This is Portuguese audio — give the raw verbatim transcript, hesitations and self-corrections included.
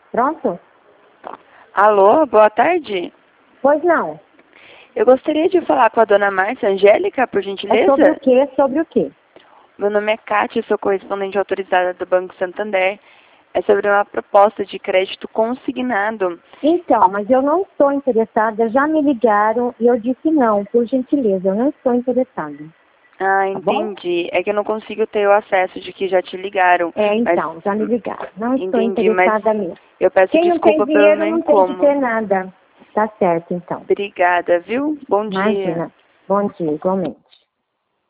Pronto? Alô, boa tarde. Pois não. Eu gostaria de falar com a dona Márcia Angélica, por gentileza. É sobre o quê? Sobre o quê? Meu nome é Kátia, sou correspondente autorizada do Banco Santander. É sobre uma proposta de crédito consignado. Então, mas eu não estou interessada. Já me ligaram e eu disse não, por gentileza. Eu não estou interessada. Ah, Tá bom? entendi. É que eu não consigo ter o acesso de que já te ligaram. É, então, Mas, já me ligaram. Não estou entendi, mas interessada mesmo. eu peço Quem não tem desculpa pelo dinheiro meu não tem que ter incômodo. nada. Tá certo, então. Obrigada, viu? Bom dia. Imagina. Bom dia, igualmente.